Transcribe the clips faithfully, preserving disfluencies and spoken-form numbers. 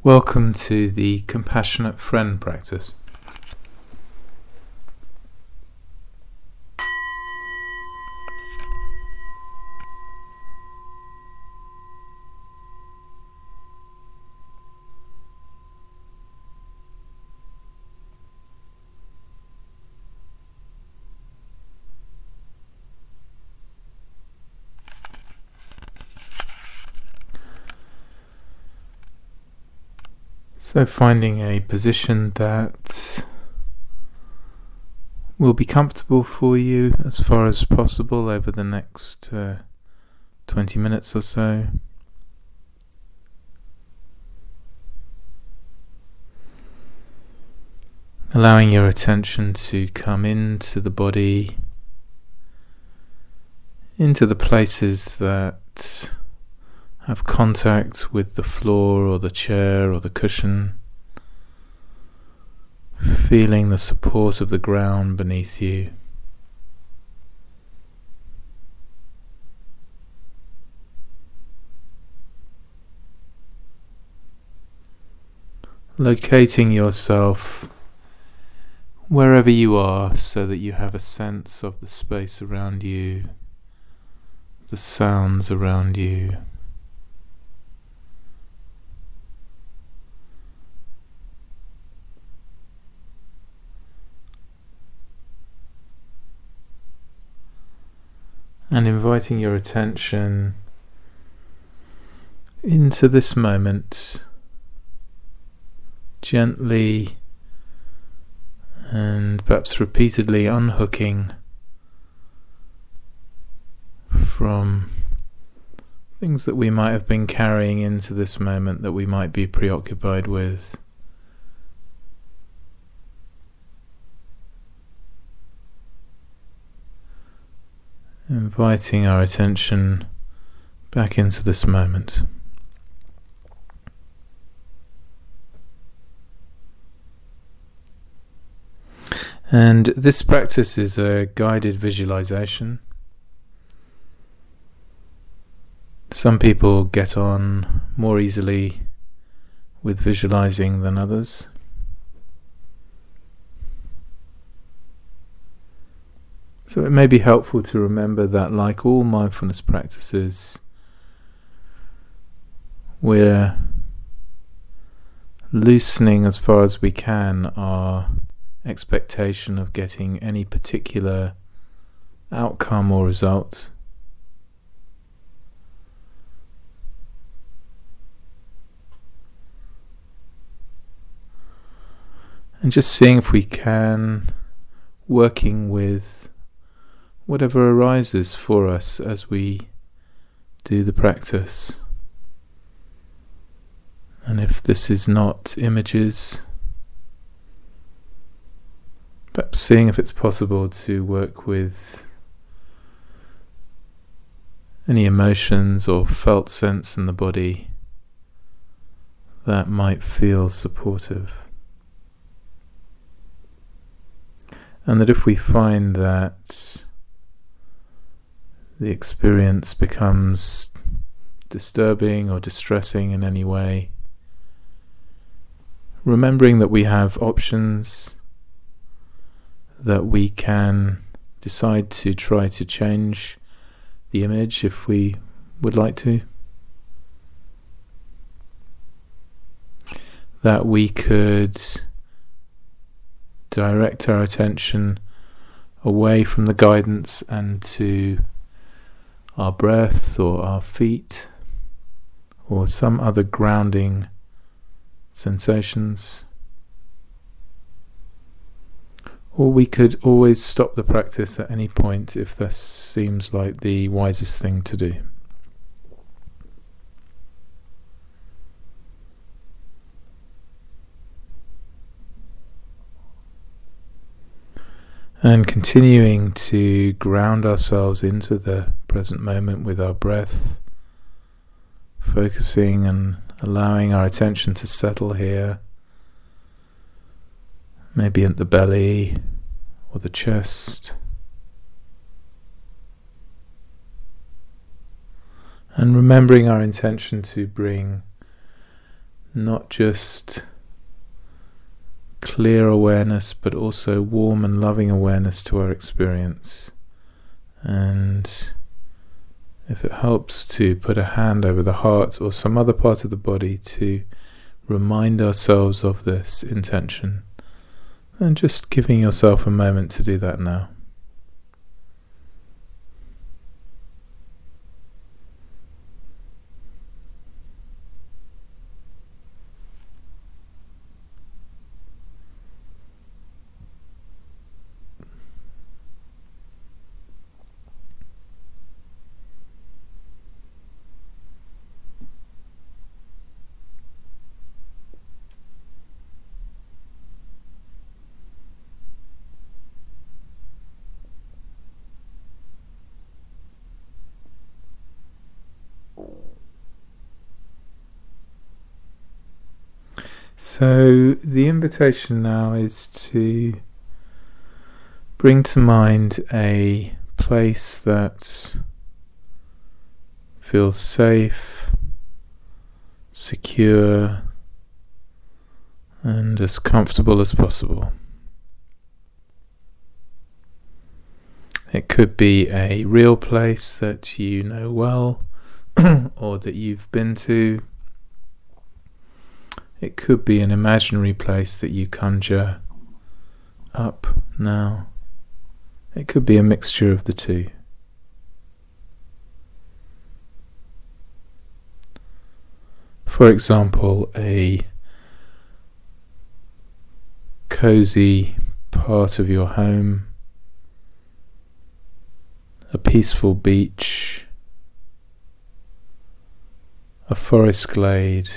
Welcome to the Compassionate Friend practice. So finding a position that will be comfortable for you as far as possible over the next uh, twenty minutes or so. Allowing your attention to come into the body, into the places that have contact with the floor or the chair or the cushion, feeling the support of the ground beneath you. Locating yourself wherever you are so that you have a sense of the space around you, the sounds around you. And inviting your attention into this moment, gently and perhaps repeatedly unhooking from things that we might have been carrying into this moment that we might be preoccupied with. Inviting our attention back into this moment. And this practice is a guided visualization. Some people get on more easily with visualizing than others. So it may be helpful to remember that, like all mindfulness practices, we're loosening as far as we can our expectation of getting any particular outcome or result. And just seeing if we can, working with whatever arises for us as we do the practice. And if this is not images, perhaps seeing if it's possible to work with any emotions or felt sense in the body that might feel supportive. And that if we find that the experience becomes disturbing or distressing in any way, remembering that we have options, that we can decide to try to change the image if we would like to, that we could direct our attention away from the guidance and to our breath or our feet or some other grounding sensations. Or we could always stop the practice at any point if this seems like the wisest thing to do. And continuing to ground ourselves into the present moment with our breath, focusing and allowing our attention to settle here, maybe at the belly or the chest. And remembering our intention to bring not just clear awareness, but also warm and loving awareness to our experience. And if it helps, to put a hand over the heart or some other part of the body to remind ourselves of this intention, and just giving yourself a moment to do that now. So the invitation now is to bring to mind a place that feels safe, secure, and as comfortable as possible. It could be a real place that you know well or that you've been to. It could be an imaginary place that you conjure up now. It could be a mixture of the two. For example, a cozy part of your home, a peaceful beach, a forest glade,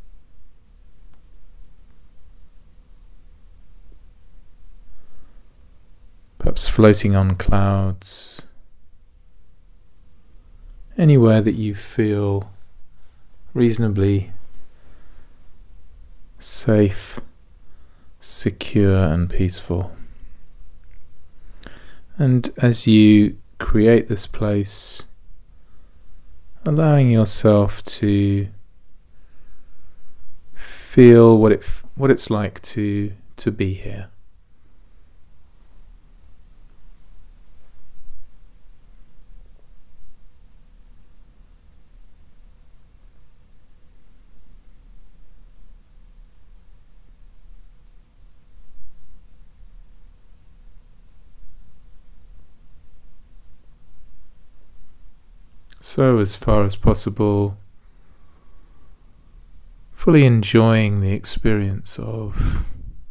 perhaps floating on clouds, anywhere that you feel reasonably safe, secure and peaceful. And as you create this place, allowing yourself to feel what it what it's like to to be here. So, as far as possible, fully enjoying the experience of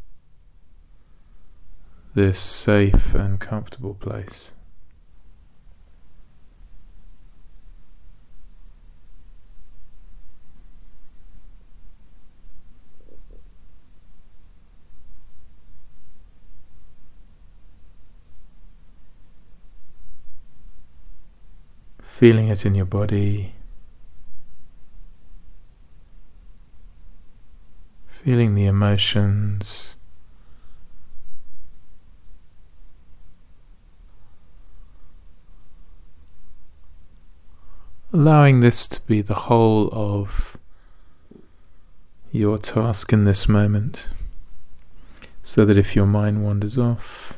this safe and comfortable place. Feeling it in your body, feeling the emotions, allowing this to be the whole of your task in this moment, so that if your mind wanders off,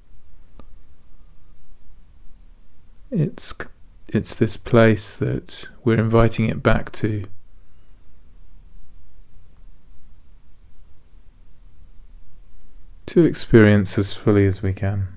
it's It's this place that we're inviting it back to. To experience as fully as we can.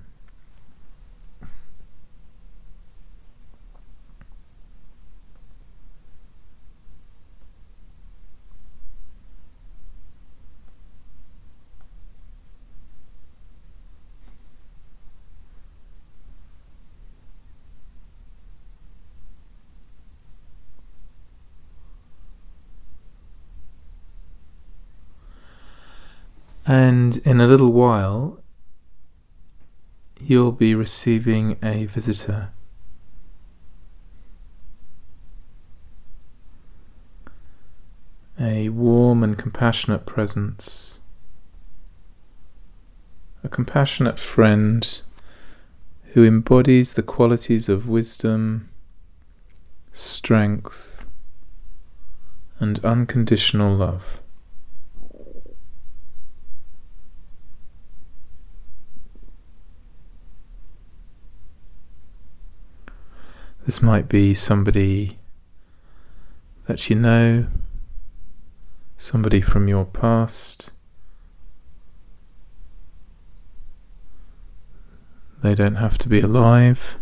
And in a little while, you'll be receiving a visitor. A warm and compassionate presence. A compassionate friend who embodies the qualities of wisdom, strength, and unconditional love. This might be somebody that you know, somebody from your past. They don't have to be alive.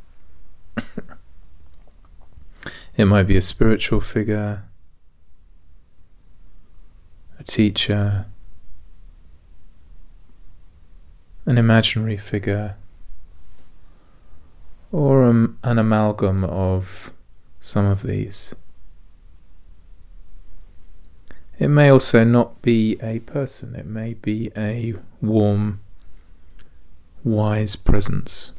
It might be a spiritual figure, a teacher, an imaginary figure, or um, an amalgam of some of these. It may also not be a person, it may be a warm, wise presence.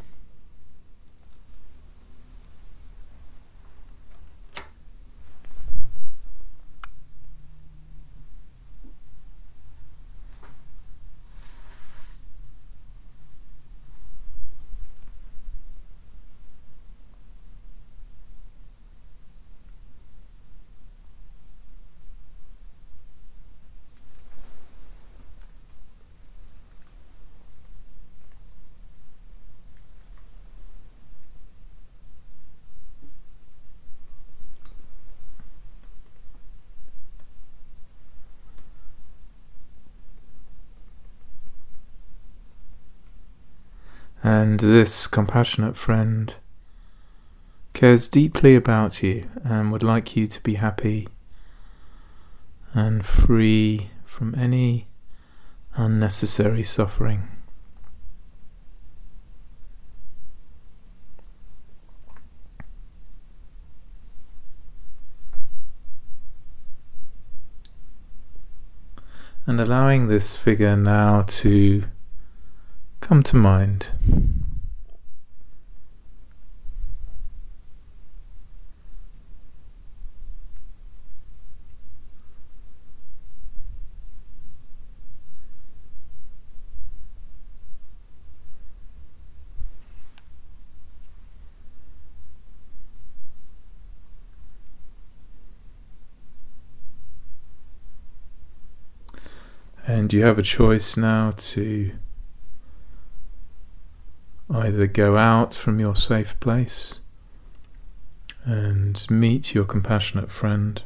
And this compassionate friend cares deeply about you and would like you to be happy and free from any unnecessary suffering. And allowing this figure now to come to mind. And you have a choice now to either go out from your safe place and meet your compassionate friend,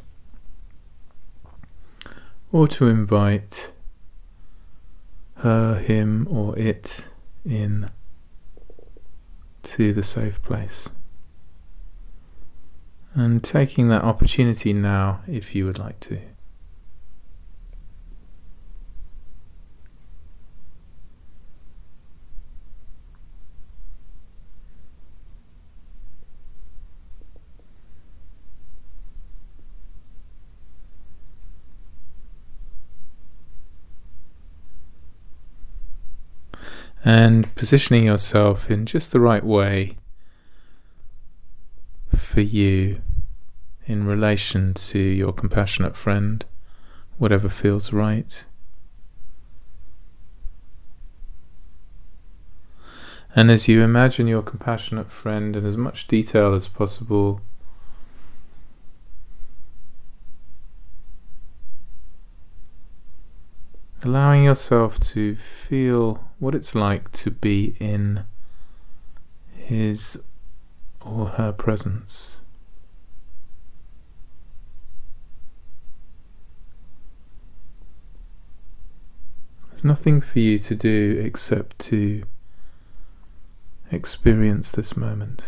or to invite her, him, or it in to the safe place. And taking that opportunity now, if you would like to. And positioning yourself in just the right way for you in relation to your compassionate friend, whatever feels right. And as you imagine your compassionate friend in as much detail as possible, allowing yourself to feel what it's like to be in his or her presence. There's nothing for you to do except to experience this moment.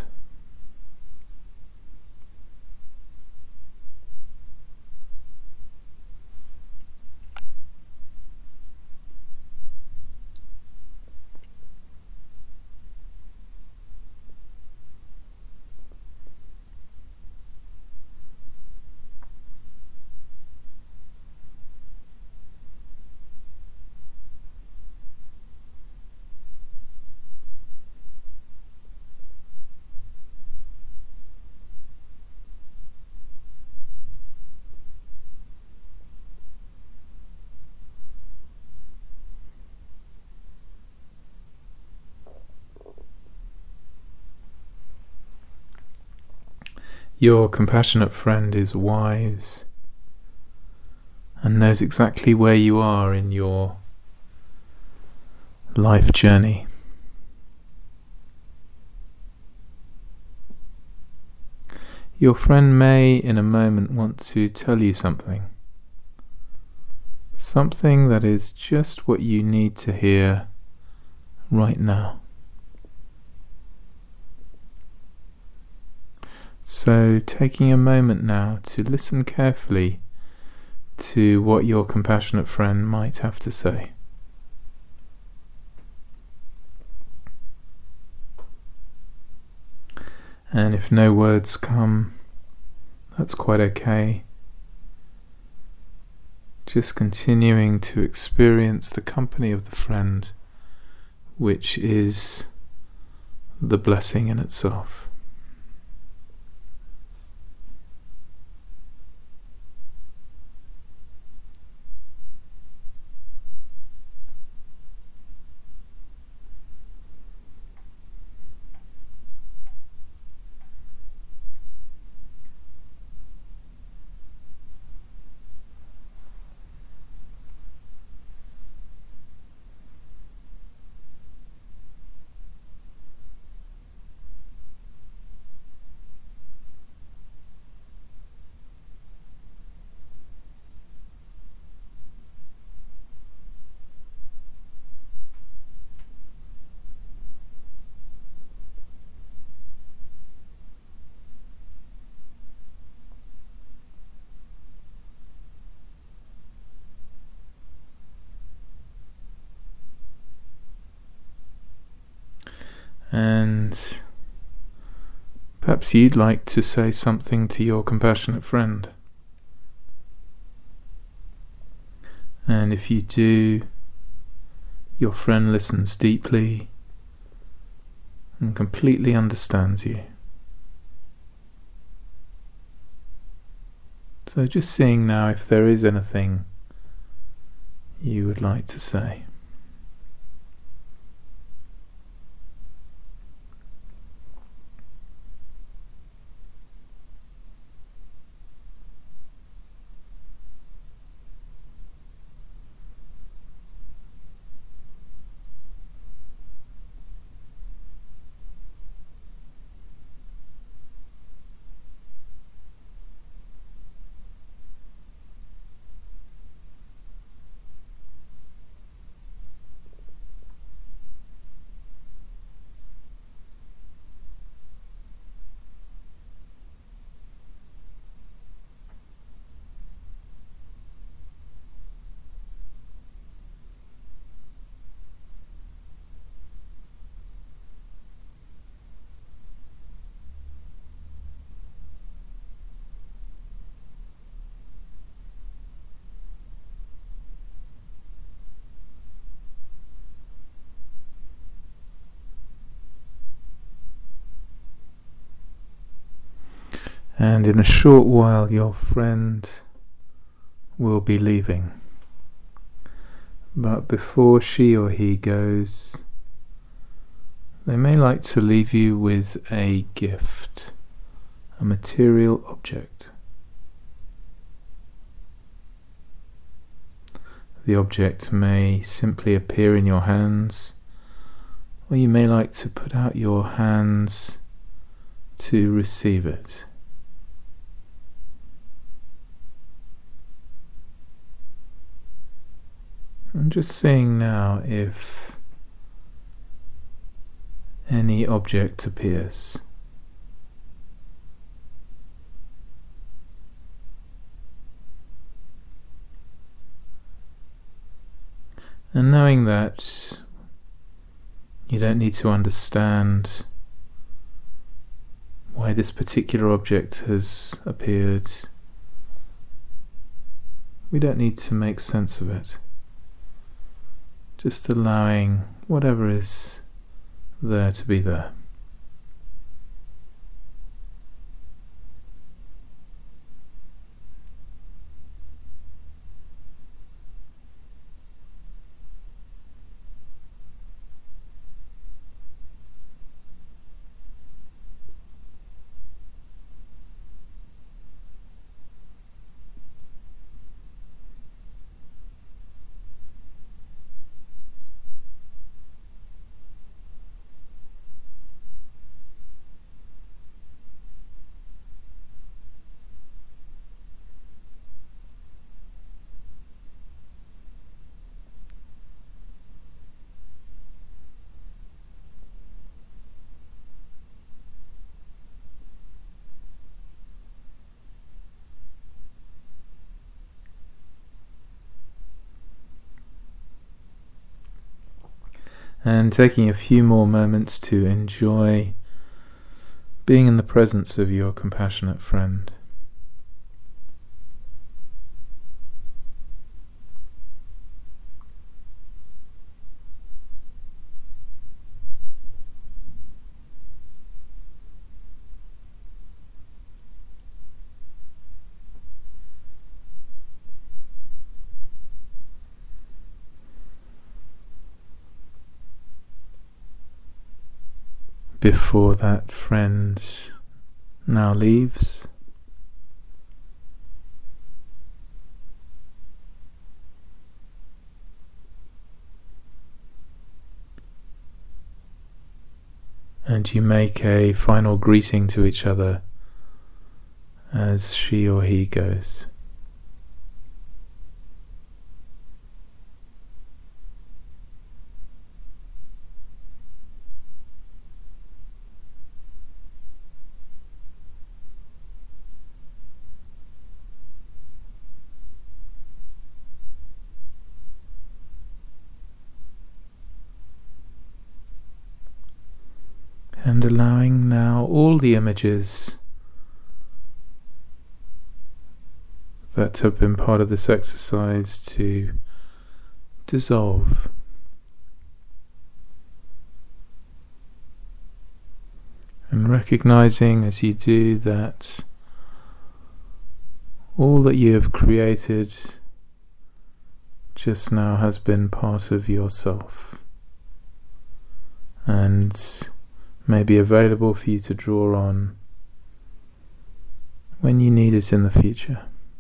Your compassionate friend is wise and knows exactly where you are in your life journey. Your friend may in a moment want to tell you something. Something that is just what you need to hear right now. So taking a moment now to listen carefully to what your compassionate friend might have to say. And if no words come, that's quite okay. Just continuing to experience the company of the friend, which is the blessing in itself. And perhaps you'd like to say something to your compassionate friend. And if you do, your friend listens deeply and completely understands you. So just seeing now if there is anything you would like to say. And in a short while your friend will be leaving. But before she or he goes, they may like to leave you with a gift, a material object. The object may simply appear in your hands, or you may like to put out your hands to receive it. I'm just seeing now if any object appears. And knowing that you don't need to understand why this particular object has appeared, we don't need to make sense of it. Just allowing whatever is there to be there. And taking a few more moments to enjoy being in the presence of your compassionate friend. Before that friend now leaves, and you make a final greeting to each other as she or he goes. And allowing now all the images that have been part of this exercise to dissolve. And recognizing as you do that all that you have created just now has been part of yourself and may be available for you to draw on when you need it in the future.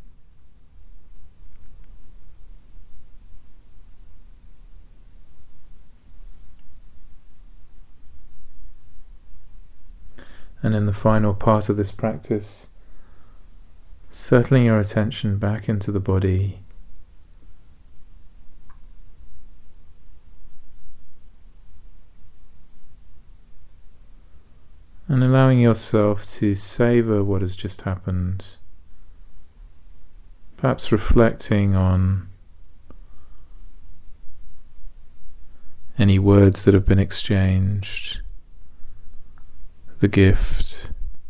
And in the final part of this practice, settling your attention back into the body, and allowing yourself to savor what has just happened, perhaps reflecting on any words that have been exchanged, the gift,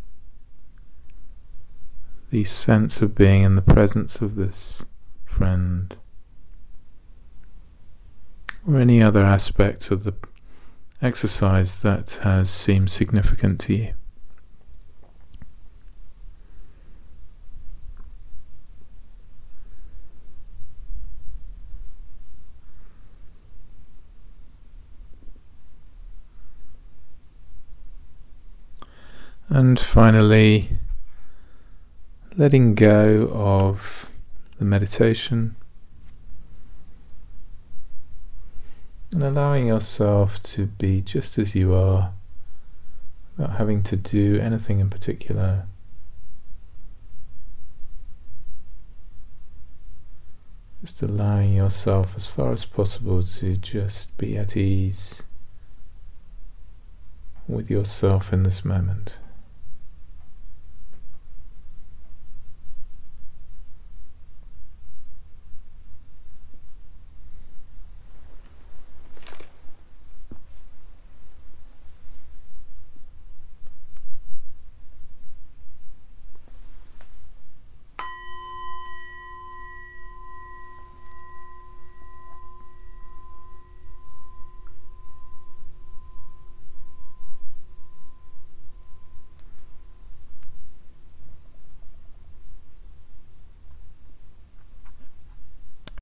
the sense of being in the presence of this friend, or any other aspect of the exercise that has seemed significant to you. And finally, letting go of the meditation and allowing yourself to be just as you are, without having to do anything in particular. Just allowing yourself as far as possible to just be at ease with yourself in this moment.